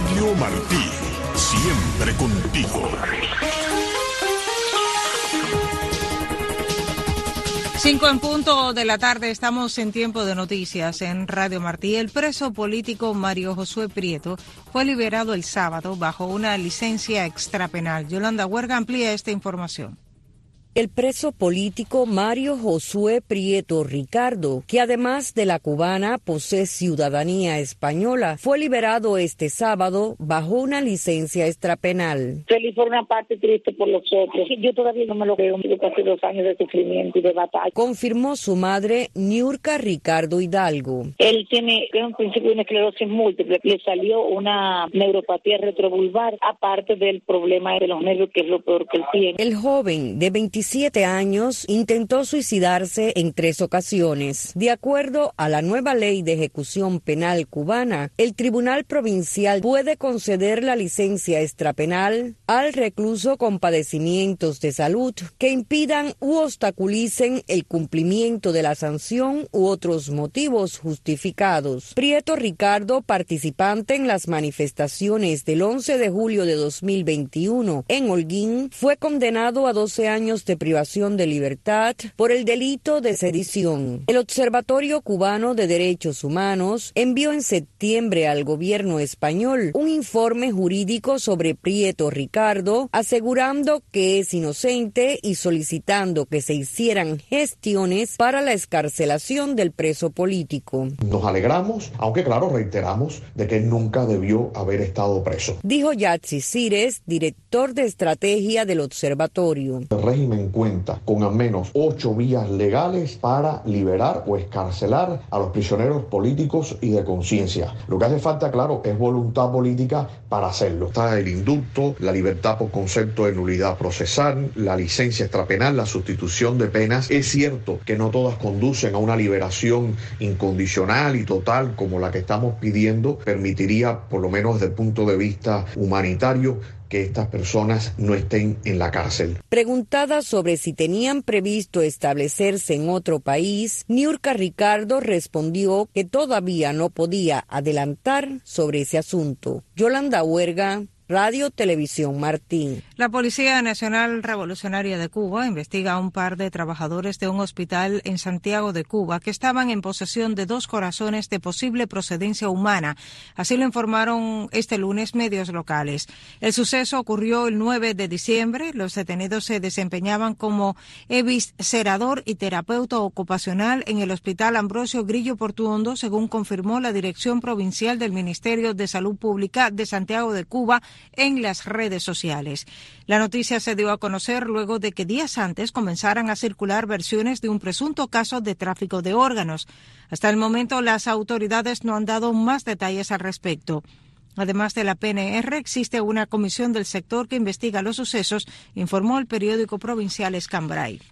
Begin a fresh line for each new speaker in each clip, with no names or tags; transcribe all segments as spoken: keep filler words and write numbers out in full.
Radio Martí, siempre contigo.
Cinco en punto de la tarde, estamos en tiempo de noticias en Radio Martí. El preso político Mario Josué Prieto fue liberado el sábado bajo una licencia extrapenal. Yolanda Huerga amplía esta información.
El preso político Mario Josué Prieto Ricardo, que además de la cubana posee ciudadanía española, fue liberado este sábado bajo una licencia extrapenal.
Feliz por una parte, triste por los otros. Yo todavía no me lo creo, digo casi dos años de sufrimiento y de batalla.
Confirmó su madre, Niurka Ricardo Hidalgo.
Él tiene un principio de una esclerosis múltiple, le salió una neuropatía retrovulvar, aparte del problema de los nervios, que es lo peor que él tiene.
El joven de veintisiete años intentó suicidarse en tres ocasiones. De acuerdo a la nueva ley de ejecución penal cubana, el Tribunal Provincial puede conceder la licencia extrapenal al recluso con padecimientos de salud que impidan u obstaculicen el cumplimiento de la sanción u otros motivos justificados. Prieto Ricardo, participante en las manifestaciones del once de julio de dos mil veintiuno en Holguín, fue condenado a doce años de privación de libertad por el delito de sedición. El Observatorio Cubano de Derechos Humanos envió en septiembre al gobierno español un informe jurídico sobre Prieto Ricardo, asegurando que es inocente y solicitando que se hicieran gestiones para la excarcelación del preso político.
Nos alegramos, aunque claro, reiteramos de que nunca debió haber estado preso.
Dijo Yatsi Cires, director de estrategia del observatorio.
El régimen cuenta con al menos ocho vías legales para liberar o excarcelar a los prisioneros políticos y de conciencia. Lo que hace falta, claro, es voluntad política para hacerlo. Está el indulto, la libertad por concepto de nulidad procesal, la licencia extrapenal, la sustitución de penas. Es cierto que no todas conducen a una liberación incondicional y total como la que estamos pidiendo. Permitiría, por lo menos desde el punto de vista humanitario, que estas personas no estén en la cárcel.
Preguntada sobre si tenían previsto establecerse en otro país, Niurka Ricardo respondió que todavía no podía adelantar sobre ese asunto. Yolanda Huerga, Radio Televisión Martí.
La Policía Nacional Revolucionaria de Cuba investiga a un par de trabajadores de un hospital en Santiago de Cuba que estaban en posesión de dos corazones de posible procedencia humana. Así lo informaron este lunes medios locales. El suceso ocurrió el nueve de diciembre. Los detenidos se desempeñaban como eviscerador y terapeuta ocupacional en el Hospital Ambrosio Grillo Portuondo, según confirmó la Dirección Provincial del Ministerio de Salud Pública de Santiago de Cuba en las redes sociales. La noticia se dio a conocer luego de que días antes comenzaran a circular versiones de un presunto caso de tráfico de órganos. Hasta el momento, las autoridades no han dado más detalles al respecto. Además de la P N R, existe una comisión del sector que investiga los sucesos, informó el periódico provincial Escambray.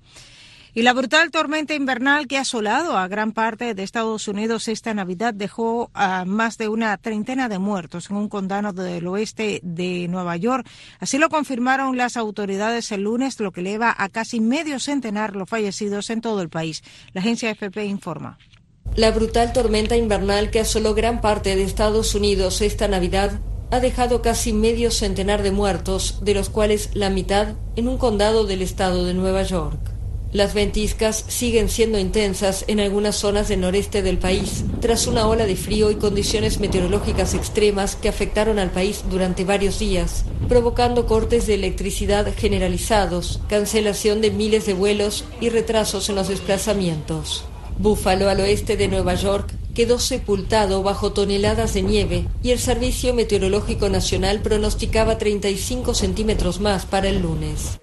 Y la brutal tormenta invernal que ha asolado a gran parte de Estados Unidos esta Navidad dejó a más de una treintena de muertos en un condado del oeste de Nueva York. Así lo confirmaron las autoridades el lunes, lo que eleva a casi medio centenar los fallecidos en todo el país. La agencia A F P informa.
La brutal tormenta invernal que asoló gran parte de Estados Unidos esta Navidad ha dejado casi medio centenar de muertos, de los cuales la mitad en un condado del estado de Nueva York. Las ventiscas siguen siendo intensas en algunas zonas del noreste del país, tras una ola de frío y condiciones meteorológicas extremas que afectaron al país durante varios días, provocando cortes de electricidad generalizados, cancelación de miles de vuelos y retrasos en los desplazamientos. Buffalo, al oeste de Nueva York, quedó sepultado bajo toneladas de nieve y el Servicio Meteorológico Nacional pronosticaba treinta y cinco centímetros más para el lunes.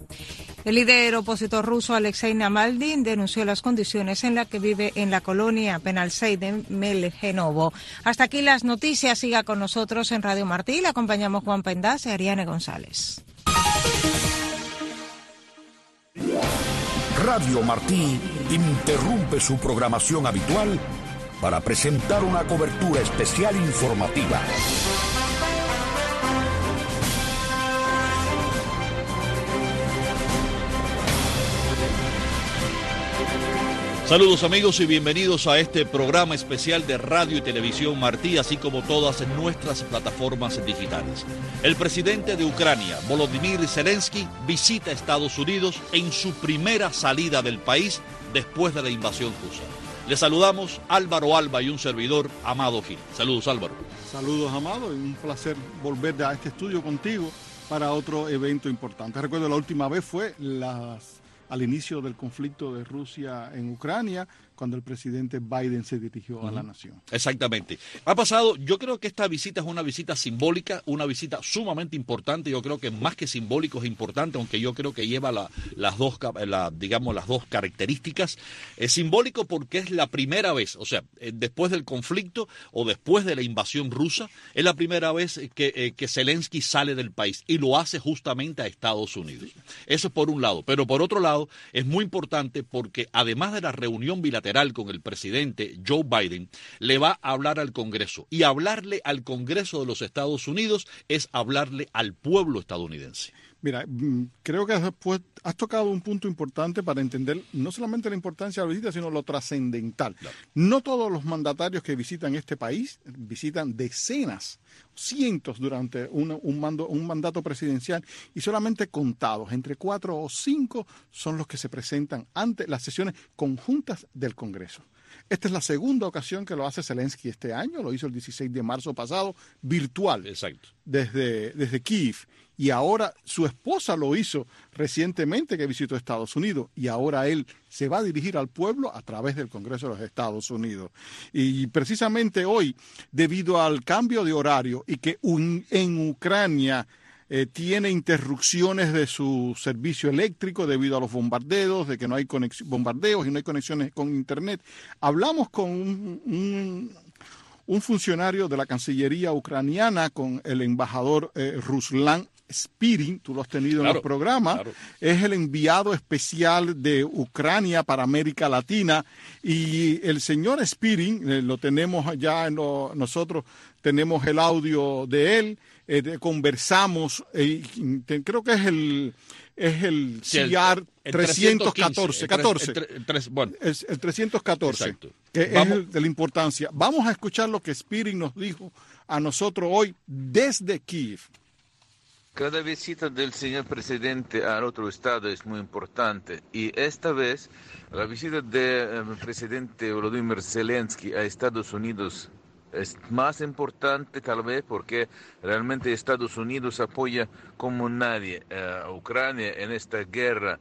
El líder opositor ruso Alexei Navalny denunció las condiciones en las que vive en la colonia penal seis de Melgenovo. Hasta aquí las noticias. Siga con nosotros en Radio Martí. Le acompañamos Juan Pendaz y Ariane González.
Radio Martí interrumpe su programación habitual para presentar una cobertura especial informativa.
Saludos amigos y bienvenidos a este programa especial de Radio y Televisión Martí, así como todas nuestras plataformas digitales. El presidente de Ucrania, Volodymyr Zelensky, visita Estados Unidos en su primera salida del país después de la invasión rusa. Le saludamos Álvaro Alba y un servidor, Amado Gil. Saludos Álvaro.
Saludos Amado, y un placer volver a este estudio contigo para otro evento importante. Recuerdo la última vez fue las... al inicio del conflicto de Rusia en Ucrania, cuando el presidente Biden se dirigió uh-huh. a la nación.
Exactamente. Ha pasado, yo creo que esta visita es una visita simbólica, una visita sumamente importante, yo creo que más que simbólico es importante, aunque yo creo que lleva la, las dos, la, digamos, las dos características. Es simbólico porque es la primera vez, o sea, después del conflicto o después de la invasión rusa, es la primera vez que, eh, que Zelensky sale del país y lo hace justamente a Estados Unidos. Eso es por un lado, pero por otro lado, es muy importante porque además de la reunión bilateral con el presidente Joe Biden, le va a hablar al Congreso. Y hablarle al Congreso de los Estados Unidos es hablarle al pueblo estadounidense.
Mira, creo que después has tocado un punto importante para entender no solamente la importancia de la visita, sino lo trascendental. Claro. No todos los mandatarios que visitan este país visitan decenas, cientos durante un, un, mando, un mandato presidencial, y solamente contados, entre cuatro o cinco, son los que se presentan ante las sesiones conjuntas del Congreso. Esta es la segunda ocasión que lo hace Zelensky este año, lo hizo el dieciséis de marzo pasado, virtual,
Exacto.
desde, desde Kiev. Y ahora su esposa lo hizo recientemente, que visitó Estados Unidos, y ahora él se va a dirigir al pueblo a través del Congreso de los Estados Unidos. Y precisamente hoy, debido al cambio de horario y que un, en Ucrania eh, tiene interrupciones de su servicio eléctrico debido a los bombardeos, de que no hay conex- bombardeos y no hay conexiones con Internet, hablamos con un... un un funcionario de la Cancillería ucraniana, con el embajador eh, Ruslan Spirin, tú lo has tenido claro, en el programa, claro. Es el enviado especial de Ucrania para América Latina, y el señor Spirin, eh, lo tenemos ya, en lo, nosotros tenemos el audio de él, eh, de, conversamos, eh, te, creo que es el... Es el sí, C R trescientos catorce, catorce, el, el, el, bueno. es el trescientos catorce, exacto. Que Vamos. es el de la importancia. Vamos a escuchar lo que Spirin nos dijo a nosotros hoy desde Kiev.
Cada visita del señor presidente al otro estado es muy importante, y esta vez la visita del presidente Volodymyr Zelensky a Estados Unidos es más importante tal vez porque realmente Estados Unidos apoya como nadie a Ucrania en esta guerra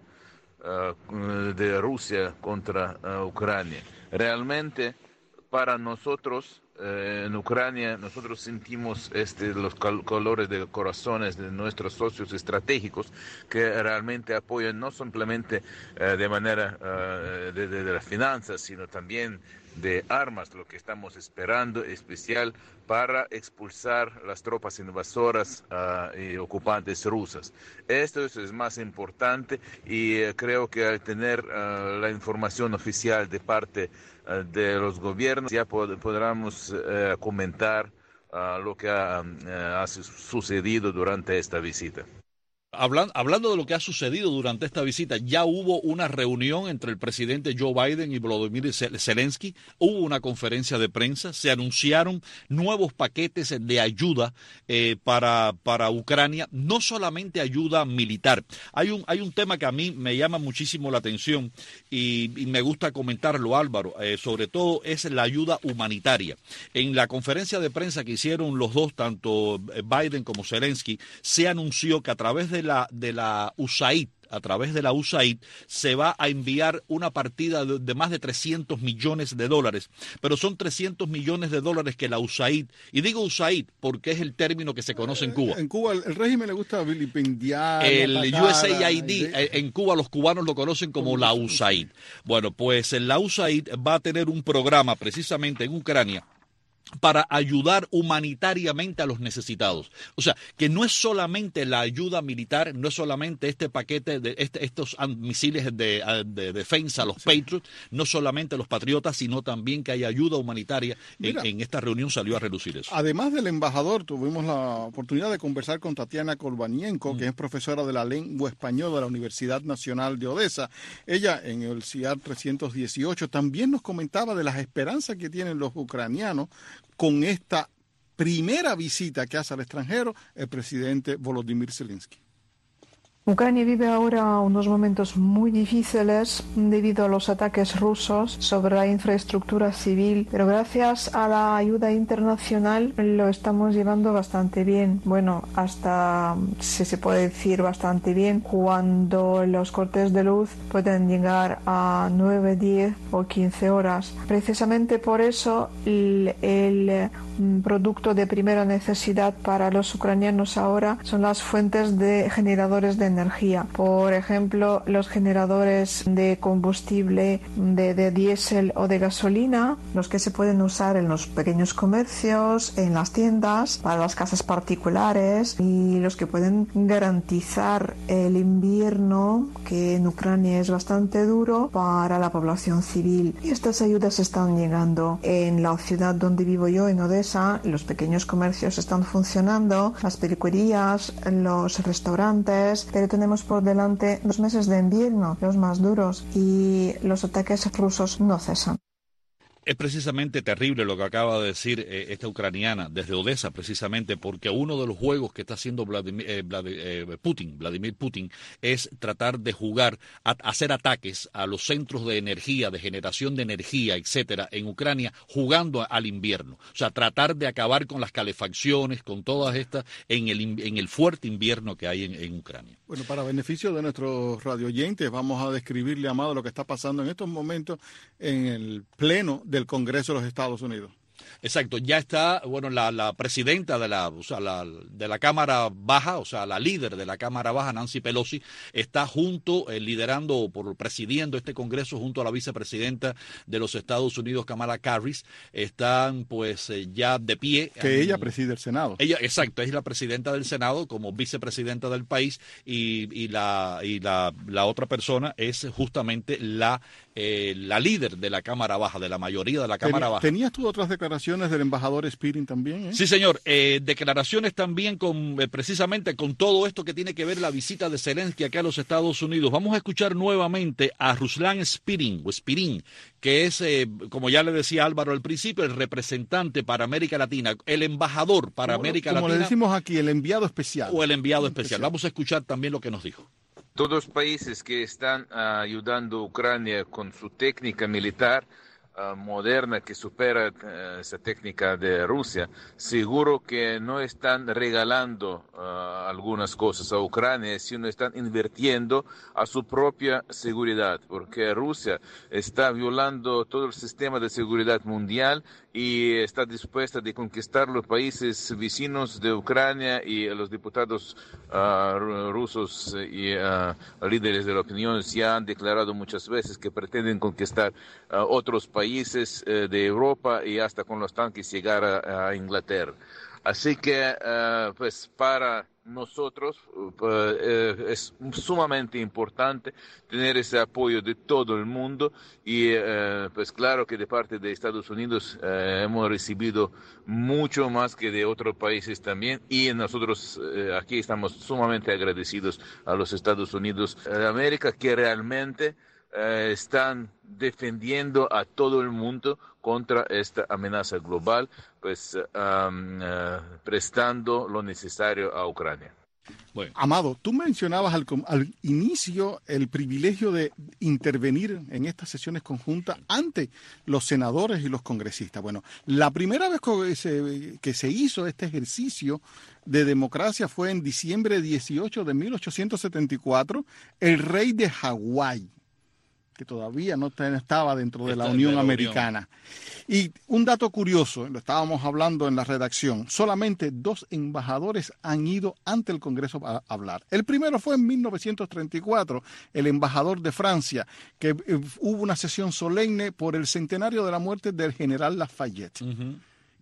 uh, de Rusia contra uh, Ucrania. Realmente para nosotros uh, en Ucrania nosotros sentimos este, los cal- colores de corazones de nuestros socios estratégicos que realmente apoyan no simplemente uh, de manera uh, de, de, de las finanzas, sino también de armas, lo que estamos esperando, especial para expulsar las tropas invasoras uh, y ocupantes rusas. Esto es, es más importante, y uh, creo que al tener uh, la información oficial de parte uh, de los gobiernos ya pod- podremos uh, comentar uh, lo que ha, uh, ha sucedido durante esta visita.
Hablan, hablando de lo que ha sucedido durante esta visita, ya hubo una reunión entre el presidente Joe Biden y Volodymyr Zelensky, hubo una conferencia de prensa, se anunciaron nuevos paquetes de ayuda eh, para, para Ucrania, no solamente ayuda militar. Hay un, hay un tema que a mí me llama muchísimo la atención y, y me gusta comentarlo, Álvaro, eh, sobre todo es la ayuda humanitaria. En la conferencia de prensa que hicieron los dos, tanto Biden como Zelensky, se anunció que a través de la, de la U S A I D, a través de la U S A I D, se va a enviar una partida de, de más de trescientos millones de dólares, pero son trescientos millones de dólares que la U S A I D, y digo U S A I D porque es el término que se conoce en Cuba.
En Cuba el, el régimen le gusta vilipendiar.
El atacar, U S A I D, de... en Cuba los cubanos lo conocen como la U S A I D. Bueno, pues la U S A I D va a tener un programa precisamente en Ucrania para ayudar humanitariamente a los necesitados. O sea, que no es solamente la ayuda militar, no es solamente este paquete de este, estos misiles de, de defensa, los sí. Patriots, no solamente los Patriotas, sino también que hay ayuda humanitaria. Mira, en, en esta reunión salió a relucir eso.
Además del embajador, tuvimos la oportunidad de conversar con Tatiana Kolbanienko, mm. que es profesora de la lengua española de la Universidad Nacional de Odessa. Ella, en el C I A R trescientos dieciocho, también nos comentaba de las esperanzas que tienen los ucranianos con esta primera visita que hace al extranjero el presidente Volodymyr Zelensky.
Ucrania vive ahora unos momentos muy difíciles debido a los ataques rusos sobre la infraestructura civil, pero gracias a la ayuda internacional lo estamos llevando bastante bien. Bueno, hasta, si se puede decir, bastante bien, cuando los cortes de luz pueden llegar a nueve, diez o quince horas. Precisamente por eso el, el producto de primera necesidad para los ucranianos ahora son las fuentes de generadores de energía. energía. Por ejemplo, los generadores de combustible de, de diésel o de gasolina, los que se pueden usar en los pequeños comercios, en las tiendas, para las casas particulares, y los que pueden garantizar el invierno, que en Ucrania es bastante duro, para la población civil. Y estas ayudas están llegando. En la ciudad donde vivo yo, en Odessa, los pequeños comercios están funcionando, las peluquerías, los restaurantes, pero tenemos por delante los meses de invierno, los más duros, y los ataques rusos no cesan.
Es precisamente terrible lo que acaba de decir eh, esta ucraniana desde Odessa, precisamente porque uno de los juegos que está haciendo Vladimir, eh, Vladimir, eh, Putin, Vladimir Putin, es tratar de jugar, a, hacer ataques a los centros de energía, de generación de energía, etcétera, en Ucrania, jugando a, al invierno. O sea, tratar de acabar con las calefacciones, con todas estas, en el, en el fuerte invierno que hay en, en Ucrania.
Bueno, para beneficio de nuestros radioyentes, vamos a describirle, Amado, lo que está pasando en estos momentos en el pleno del Congreso de los Estados Unidos.
Exacto, ya está, bueno, la, la presidenta de la, o sea, la, de la Cámara Baja, o sea, la líder de la Cámara Baja, Nancy Pelosi, está junto, eh, liderando, por presidiendo este Congreso, junto a la vicepresidenta de los Estados Unidos, Kamala Harris. Están, pues, eh, ya de pie.
Que
en,
ella preside el Senado.
Ella, exacto, es la presidenta del Senado como vicepresidenta del país, y, y, la, y la, la otra persona es justamente la, eh, la líder de la Cámara Baja, de la mayoría de la Cámara
Ten,
Baja.
¿Tenías tú otras declaraciones del embajador Spearing también? ¿eh?
Sí, señor. Eh, declaraciones también con eh, precisamente con todo esto que tiene que ver la visita de Zelensky acá a los Estados Unidos. Vamos a escuchar nuevamente a Ruslan Spearing, o Spearing, que es, eh, como ya le decía Álvaro al principio, el representante para América Latina, el embajador para
como,
América
como
Latina.
Como le decimos aquí, el enviado especial.
O el enviado especial. especial. Vamos a escuchar también lo que nos dijo.
Todos los países que están uh, ayudando a Ucrania con su técnica militar Uh, moderna que supera uh, esa técnica de Rusia, seguro que no están regalando uh, algunas cosas a Ucrania, sino están invirtiendo a su propia seguridad, porque Rusia está violando todo el sistema de seguridad mundial y está dispuesta a conquistar los países vecinos de Ucrania, y los diputados uh, rusos y uh, líderes de la opinión ya han declarado muchas veces que pretenden conquistar uh, otros países países eh, de Europa y hasta con los tanques llegar a, a Inglaterra. Así que, uh, pues, para nosotros uh, uh, es sumamente importante tener ese apoyo de todo el mundo, y uh, pues claro que de parte de Estados Unidos uh, hemos recibido mucho más que de otros países también, y nosotros uh, aquí estamos sumamente agradecidos a los Estados Unidos de América, que realmente Uh, están defendiendo a todo el mundo contra esta amenaza global, pues um, uh, prestando lo necesario a Ucrania.
Bueno. Amado, tú mencionabas al, al inicio el privilegio de intervenir en estas sesiones conjuntas ante los senadores y los congresistas. Bueno, la primera vez que se, que se hizo este ejercicio de democracia fue en diciembre dieciocho de mil ochocientos setenta y cuatro, el rey de Hawái, que todavía no estaba dentro de la Unión de la Americana. Unión. Y un dato curioso, lo estábamos hablando en la redacción, solamente dos embajadores han ido ante el Congreso a hablar. El primero fue en mil novecientos treinta y cuatro, el embajador de Francia, que eh, hubo una sesión solemne por el centenario de la muerte del general Lafayette. Uh-huh.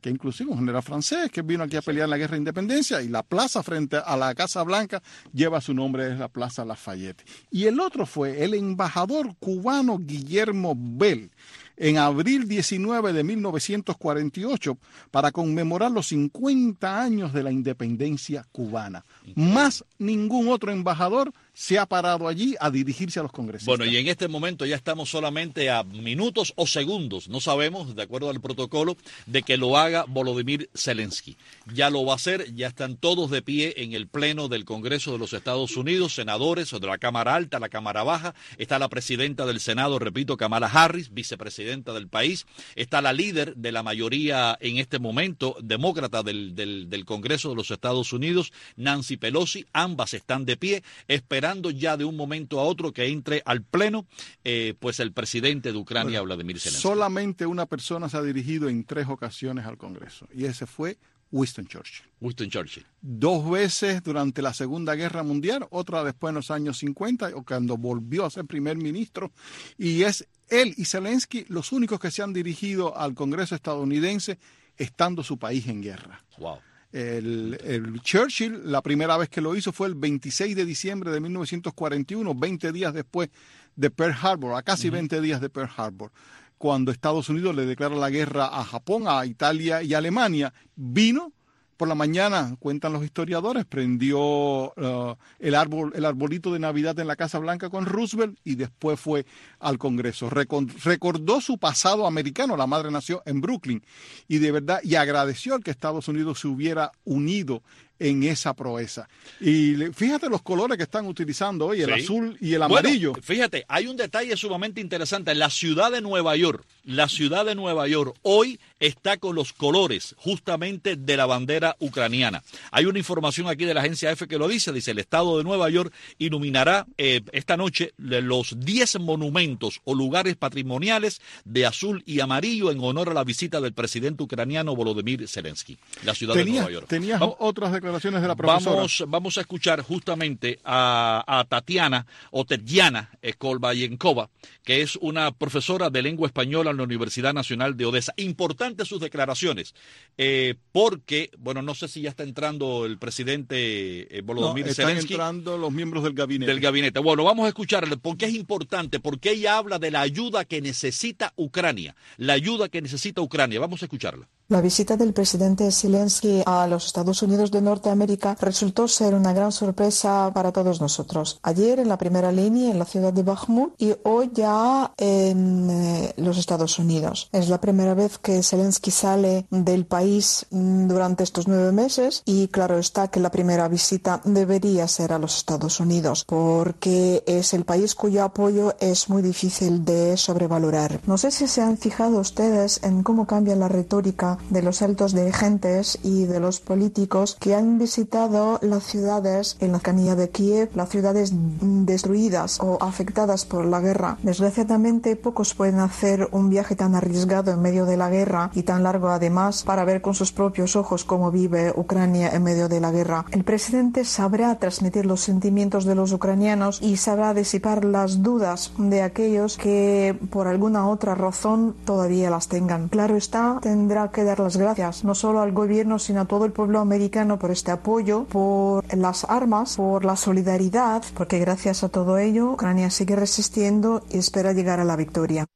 que inclusive un general francés que vino aquí a pelear en la guerra de independencia, y la plaza frente a la Casa Blanca lleva su nombre, es la Plaza Lafayette. Y el otro fue el embajador cubano Guillermo Bell, en abril diecinueve de mil novecientos cuarenta y ocho, para conmemorar los cincuenta años de la independencia cubana. Increíble. Más ningún otro embajador se ha parado allí a dirigirse a los congresistas.
Bueno, y en este momento ya estamos solamente a minutos o segundos, no sabemos, de acuerdo al protocolo, de que lo haga Volodymyr Zelensky. Ya lo va a hacer, ya están todos de pie en el pleno del Congreso de los Estados Unidos, senadores de la Cámara Alta, la Cámara Baja, está la presidenta del Senado, repito, Kamala Harris, vicepresidenta del país, está la líder de la mayoría en este momento, demócrata del, del, del Congreso de los Estados Unidos, Nancy Pelosi, ambas están de pie, esperando ya de un momento a otro que entre al pleno eh, pues el presidente de Ucrania, bueno, Vladimir Zelensky.
Solamente una persona se ha dirigido en tres ocasiones al Congreso, y ese fue Winston Churchill.
Winston Churchill.
Dos veces durante la Segunda Guerra Mundial, otra después en los años cincuenta, o cuando volvió a ser primer ministro, y es él y Zelensky los únicos que se han dirigido al Congreso estadounidense estando su país en guerra.
Wow.
El, el Churchill, la primera vez que lo hizo fue el veintiséis de diciembre de mil novecientos cuarenta y uno, veinte días después de Pearl Harbor, a casi uh-huh. veinte días de Pearl Harbor, cuando Estados Unidos le declara la guerra a Japón, a Italia y a Alemania. Vino por la mañana, cuentan los historiadores, prendió uh, el árbol, el arbolito de Navidad en la Casa Blanca con Roosevelt, y después fue al Congreso. Recor- recordó su pasado americano, la madre nació en Brooklyn, y de verdad, y agradeció al que Estados Unidos se hubiera unido en esa proeza. Y fíjate los colores que están utilizando hoy, el sí. azul y el amarillo.
Bueno, fíjate, hay un detalle sumamente interesante. La ciudad de Nueva York, la ciudad de Nueva York hoy está con los colores justamente de la bandera ucraniana. Hay una información aquí de la agencia EFE que lo dice, dice el estado de Nueva York iluminará eh, esta noche los diez monumentos o lugares patrimoniales de azul y amarillo en honor a la visita del presidente ucraniano Volodymyr Zelensky. La ciudad
tenía,
de Nueva York.
Tenías Vamos, otras declaraciones de la profesora.
Vamos, vamos a escuchar justamente a, a Tatiana o Tetiana Kolbayenkova, que es una profesora de lengua española en la Universidad Nacional de Odessa. Importantes sus declaraciones, eh, porque, bueno, no sé si ya está entrando el presidente eh, Volodymyr
no,
Zelensky.
Están entrando los miembros del gabinete.
Del gabinete. Bueno, vamos a escucharle, porque es importante, porque ella habla de la ayuda que necesita Ucrania, la ayuda que necesita Ucrania. Vamos a escucharla.
La visita del presidente Zelensky a los Estados Unidos de Norteamérica resultó ser una gran sorpresa para todos nosotros. Ayer en la primera línea en la ciudad de Bakhmut y hoy ya en eh, los Estados Unidos. Es la primera vez que Zelensky sale del país durante estos nueve meses y claro está que la primera visita debería ser a los Estados Unidos porque es el país cuyo apoyo es muy difícil de sobrevalorar. No sé si se han fijado ustedes en cómo cambia la retórica de los altos dirigentes y de los políticos que han visitado las ciudades en la cercanía de Kiev, las ciudades destruidas o afectadas por la guerra. Desgraciadamente, pocos pueden hacer un viaje tan arriesgado en medio de la guerra y tan largo además para ver con sus propios ojos cómo vive Ucrania en medio de la guerra. El presidente sabrá transmitir los sentimientos de los ucranianos y sabrá disipar las dudas de aquellos que por alguna otra razón todavía las tengan. Claro está, tendrá que dar las gracias no solo al gobierno sino a todo el pueblo americano por este apoyo, por las armas, por la solidaridad, porque gracias a todo ello Ucrania sigue resistiendo y espera llegar a la victoria.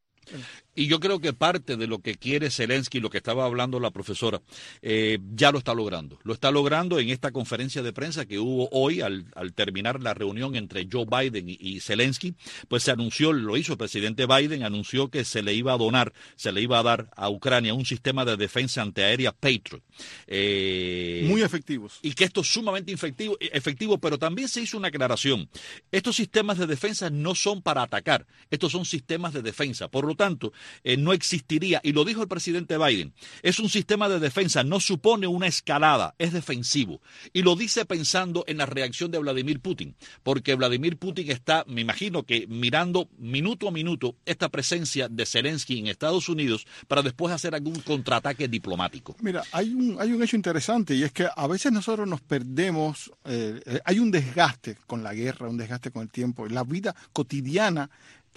Y yo creo que parte de lo que quiere Zelensky, lo que estaba hablando la profesora, eh, ya lo está logrando. Lo está logrando en esta conferencia de prensa que hubo hoy al, al terminar la reunión entre Joe Biden y, y Zelensky. Pues se anunció, lo hizo el presidente Biden, anunció que se le iba a donar, se le iba a dar a Ucrania un sistema de defensa antiaérea Patriot.
Eh, Muy efectivos.
Y que esto es sumamente efectivo, efectivo, pero también se hizo una aclaración. Estos sistemas de defensa no son para atacar, estos son sistemas de defensa. Por lo tanto, Eh, no existiría, y lo dijo el presidente Biden, es un sistema de defensa, no supone una escalada, es defensivo. Y lo dice pensando en la reacción de Vladimir Putin, porque Vladimir Putin está, me imagino que mirando minuto a minuto esta presencia de Zelensky en Estados Unidos para después hacer algún contraataque diplomático.
Mira, hay un, hay un hecho interesante y es que a veces nosotros nos perdemos, eh, hay un desgaste con la guerra, un desgaste con el tiempo, la vida cotidiana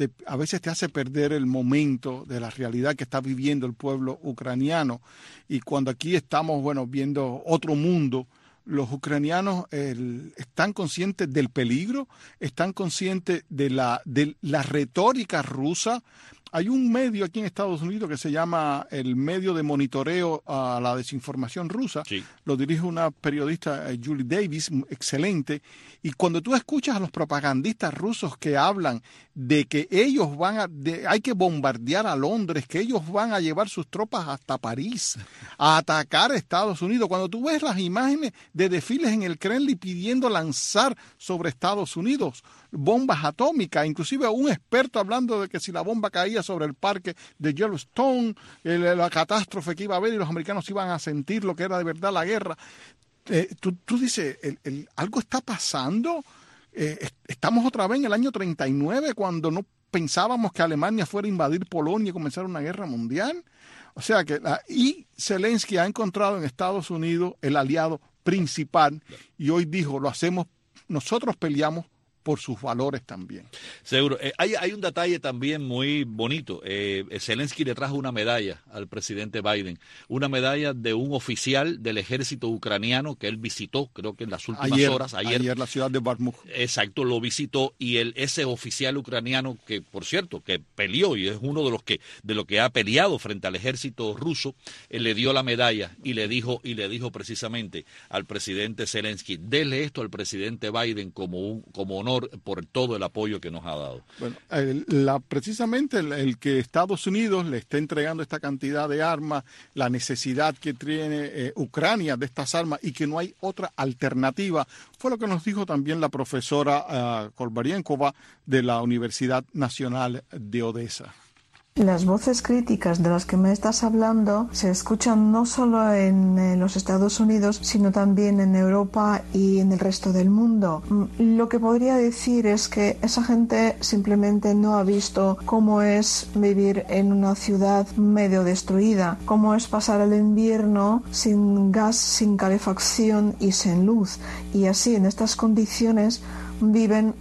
te, a veces te hace perder el momento de la realidad que está viviendo el pueblo ucraniano. Y cuando aquí estamos, bueno, viendo otro mundo, los ucranianos el, están conscientes del peligro, están conscientes de la, de la retórica rusa. Hay un medio aquí en Estados Unidos que se llama el medio de monitoreo a la desinformación rusa. Sí. Lo dirige una periodista, Julie Davis, excelente. Y cuando tú escuchas a los propagandistas rusos que hablan de que ellos van a, de, hay que bombardear a Londres, que ellos van a llevar sus tropas hasta París, a atacar a Estados Unidos. Cuando tú ves las imágenes de desfiles en el Kremlin pidiendo lanzar sobre Estados Unidos bombas atómicas, inclusive un experto hablando de que si la bomba caía sobre el parque de Yellowstone, el, la catástrofe que iba a haber y los americanos iban a sentir lo que era de verdad la guerra. Eh, tú, tú dices, el, el, algo está pasando. Eh, estamos otra vez en el año treinta y nueve cuando no pensábamos que Alemania fuera a invadir Polonia y comenzar una guerra mundial. O sea que la, y Zelensky ha encontrado en Estados Unidos el aliado principal y hoy dijo, lo hacemos, nosotros peleamos por sus valores también.
Seguro. Eh, hay, hay un detalle también muy bonito. Eh, Zelensky le trajo una medalla al presidente Biden, una medalla de un oficial del ejército ucraniano que él visitó, creo que en las últimas
ayer,
horas. Ayer,
ayer la ciudad de Bakhmut.
Exacto, lo visitó y el, ese oficial ucraniano que, por cierto, que peleó y es uno de los que de lo que ha peleado frente al ejército ruso, eh, le dio la medalla y le dijo y le dijo precisamente al presidente Zelensky, dele esto al presidente Biden como un como honor por todo el apoyo que nos ha dado.
Bueno, el, la, precisamente el, el que Estados Unidos le esté entregando esta cantidad de armas, la necesidad que tiene eh, Ucrania de estas armas y que no hay otra alternativa, fue lo que nos dijo también la profesora uh, Kolbarienkova de la Universidad Nacional de Odessa.
Las voces críticas de las que me estás hablando se escuchan no solo en eh, los Estados Unidos, sino también en Europa y en el resto del mundo. Lo que podría decir es que esa gente simplemente no ha visto cómo es vivir en una ciudad medio destruida, cómo es pasar el invierno sin gas, sin calefacción y sin luz. Y así, en estas condiciones, viven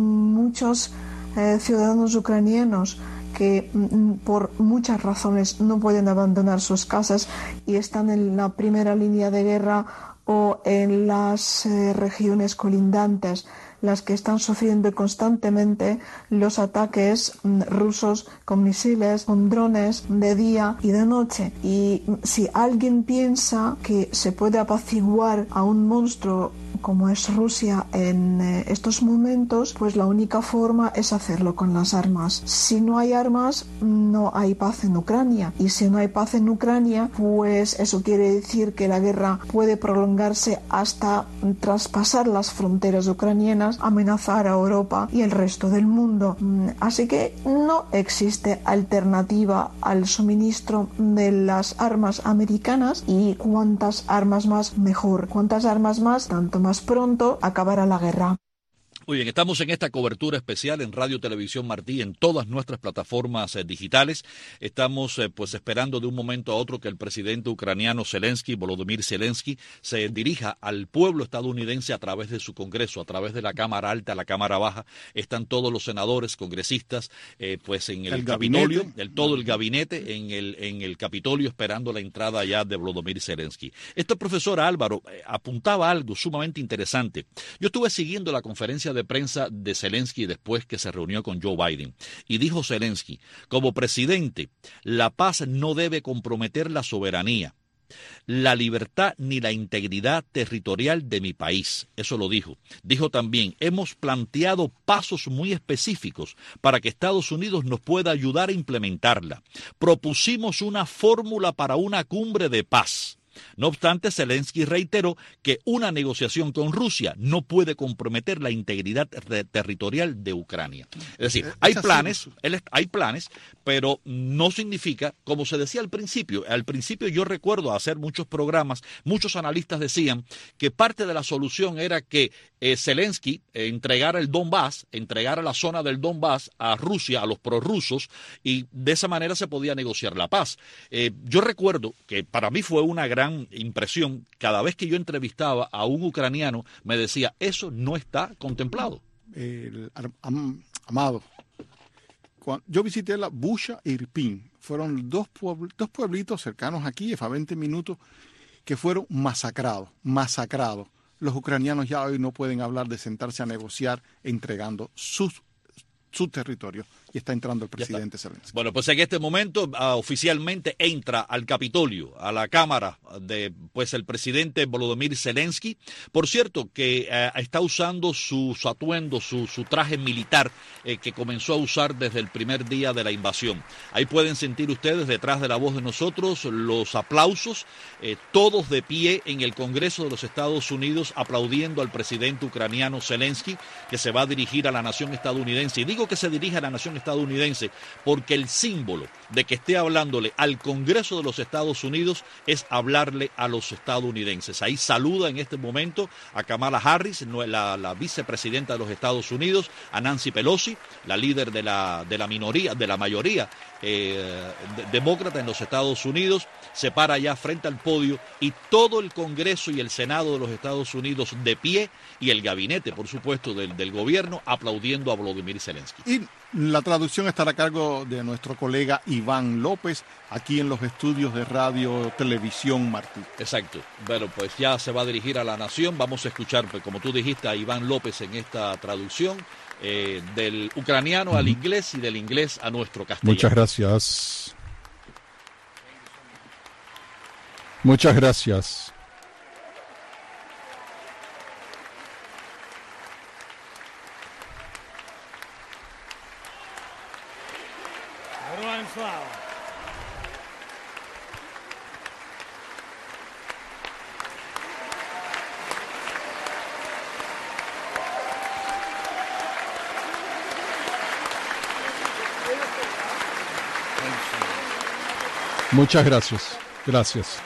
muchos eh, ciudadanos ucranianos que por muchas razones no pueden abandonar sus casas y están en la primera línea de guerra o en las eh, regiones colindantes, las que están sufriendo constantemente los ataques mm, rusos con misiles, con drones de día y de noche. Y si alguien piensa que se puede apaciguar a un monstruo como es Rusia en eh, estos momentos, pues la única forma es hacerlo con las armas. Si no hay armas, no hay paz en Ucrania. Y si no hay paz en Ucrania, pues eso quiere decir que la guerra puede prolongarse hasta traspasar las fronteras ucranianas, amenazar a Europa y el resto del mundo. Así que no existe alternativa al suministro de las armas americanas, y cuantas armas más, mejor. Cuantas armas más, tanto más pronto acabará la guerra.
Muy bien, estamos en esta cobertura especial en Radio Televisión Martí, en todas nuestras plataformas eh, digitales. Estamos eh, pues esperando de un momento a otro que el presidente ucraniano Zelensky, Volodymyr Zelensky, se dirija al pueblo estadounidense a través de su Congreso, a través de la Cámara Alta, la Cámara Baja. Están todos los senadores, congresistas, eh, pues en el, el Capitolio, el, todo el gabinete en el, en el Capitolio esperando la entrada ya de Volodymyr Zelensky. Este profesor Álvaro eh, apuntaba algo sumamente interesante. Yo estuve siguiendo la conferencia de prensa de Zelensky después que se reunió con Joe Biden. Y dijo Zelensky, como presidente, la paz no debe comprometer la soberanía, la libertad ni la integridad territorial de mi país. Eso lo dijo. Dijo también, hemos planteado pasos muy específicos para que Estados Unidos nos pueda ayudar a implementarla. Propusimos una fórmula para una cumbre de paz. No obstante, Zelensky reiteró que una negociación con Rusia no puede comprometer la integridad territorial de Ucrania. Es decir, hay planes, hay planes, pero no significa, como se decía al principio, al principio yo recuerdo hacer muchos programas, muchos analistas decían que parte de la solución era que eh, Zelensky eh, entregara el Donbass, entregara la zona del Donbass a Rusia, a los prorrusos, y de esa manera se podía negociar la paz. Eh, yo recuerdo que para mí fue una gran impresión, cada vez que yo entrevistaba a un ucraniano, me decía, eso no está contemplado.
El, am, amado, yo visité la Busha e Irpin. Fueron dos, puebl- dos pueblitos cercanos aquí, a veinte minutos, que fueron masacrados, masacrados. Los ucranianos ya hoy no pueden hablar de sentarse a negociar entregando sus, su territorio. Y está entrando el presidente Zelensky.
Bueno, pues en este momento uh, oficialmente entra al Capitolio, a la Cámara, de pues el presidente Volodymyr Zelensky. Por cierto, que uh, está usando su, su atuendo, su, su traje militar eh, que comenzó a usar desde el primer día de la invasión. Ahí pueden sentir ustedes detrás de la voz de nosotros los aplausos, eh, todos de pie en el Congreso de los Estados Unidos aplaudiendo al presidente ucraniano Zelensky, que se va a dirigir a la nación estadounidense. Y digo que se dirige a la nación estadounidense porque el símbolo de que esté hablándole al Congreso de los Estados Unidos es hablarle a los estadounidenses. Ahí saluda en este momento a Kamala Harris, la, la vicepresidenta de los Estados Unidos, a Nancy Pelosi, la líder de la, de la minoría, de la mayoría eh, de, demócrata en los Estados Unidos, se para allá frente al podio y todo el Congreso y el Senado de los Estados Unidos de pie y el gabinete, por supuesto, del, del gobierno aplaudiendo a Volodymyr Zelensky.
Y la traducción estará a cargo de nuestro colega Iván López, aquí en los estudios de Radio Televisión Martí.
Exacto. Bueno, pues ya se va a dirigir a la nación. Vamos a escuchar, pues, como tú dijiste, a Iván López en esta traducción eh, del ucraniano al inglés y del inglés a nuestro castellano.
Muchas gracias. Muchas gracias. Muchas gracias. Gracias.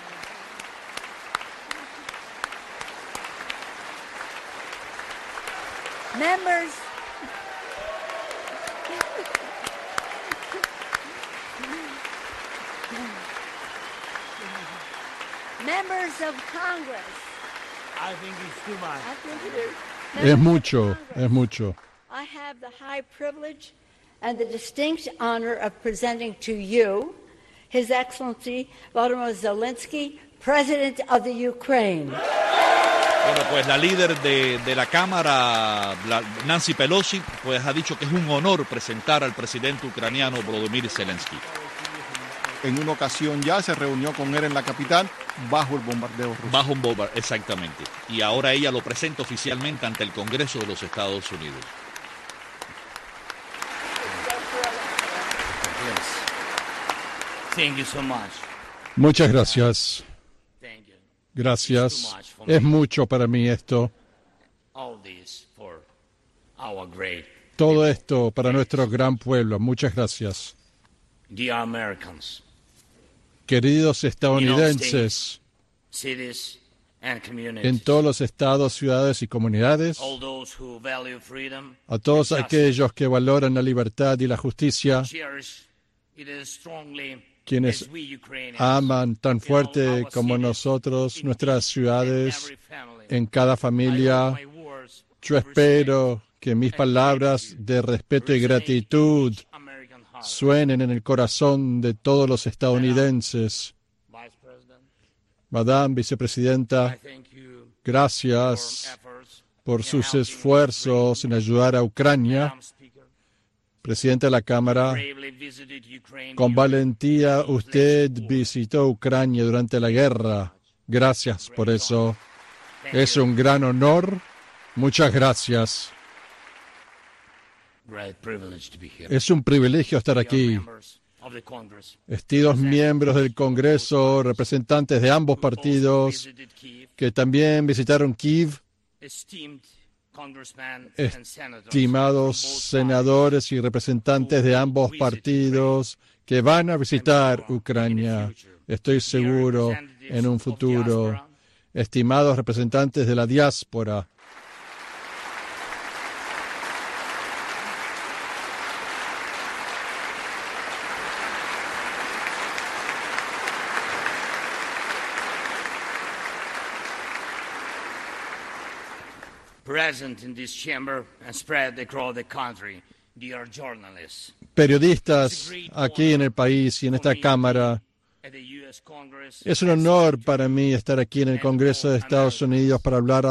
Members, members of Congress.
I think it's too much.
I think it is.
Es mucho, es mucho.
I have the high privilege and the distinct honor of presenting to you His Excellency Volodymyr Zelensky, President of the Ukraine.
Bueno, pues la líder de, de la Cámara, la, Nancy Pelosi, pues ha dicho que es un honor presentar al presidente ucraniano Volodymyr Zelensky.
En una ocasión ya se reunió con él en la capital bajo el bombardeo ruso.
Bajo un bombardeo, exactamente. Y ahora ella lo presenta oficialmente ante el Congreso de los Estados Unidos.
Thank you so much.
Muchas gracias. Gracias. Es mucho para mí esto.
All this for our great.
Todo esto para nuestro gran pueblo. Muchas gracias.
Dear Americans.
Queridos estadounidenses,
Cities and communities.
en todos los estados, ciudades y comunidades,
All those who value freedom,
a todos
and
aquellos que valoran la libertad y la justicia,
cherish it as strongly
quienes
as we Ukrainians
aman tan fuerte como nosotros nuestras ciudades, en cada familia. Yo espero que mis palabras de respeto y gratitud suenen en el corazón de todos los estadounidenses. Madame Vicepresidenta, gracias por sus esfuerzos en ayudar a Ucrania. Presidente de la Cámara, con valentía usted visitó Ucrania durante la guerra. Gracias por eso. Es un gran honor. Muchas gracias. Es un privilegio estar aquí. Estimados miembros del Congreso, representantes de ambos partidos que también visitaron Kiev, estimados senadores y representantes de ambos partidos que van a visitar Ucrania, estoy seguro, en un futuro, estimados representantes de la diáspora,
present in this chamber and spread across the country, dear journalists.
periodistas aquí en el país y en esta Cámara. Es un honor para mí estar aquí en el Congreso de Estados Unidos para hablar